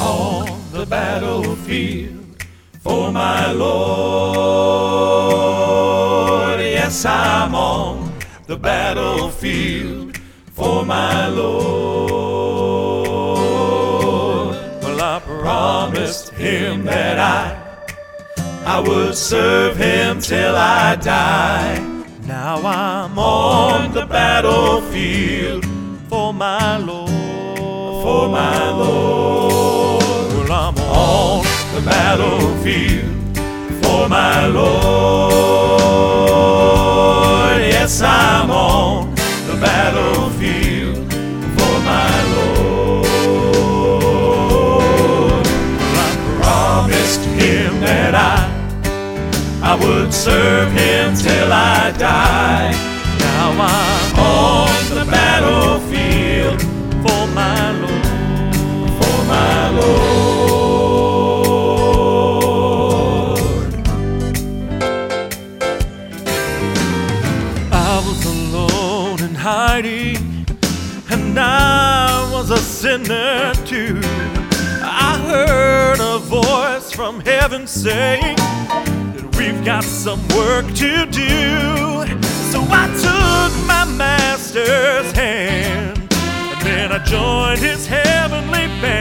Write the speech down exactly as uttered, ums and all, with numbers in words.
on the battlefield for my Lord. Yes, I'm on the battlefield for my Lord. Well, I promised him that I I would serve him till I die. Now I'm on the battlefield for my Lord. For my Lord. Well, I'm on the battlefield for my Lord. Yes, I'm on the battlefield for my Lord. Well, I promised him that I I would serve him till I die. Now I'm on the battlefield for my Lord. For my Lord. I was alone and hiding, and I was a sinner too. I heard a voice from heaven saying, we've got some work to do. So I took my master's hand, and then I joined his heavenly band.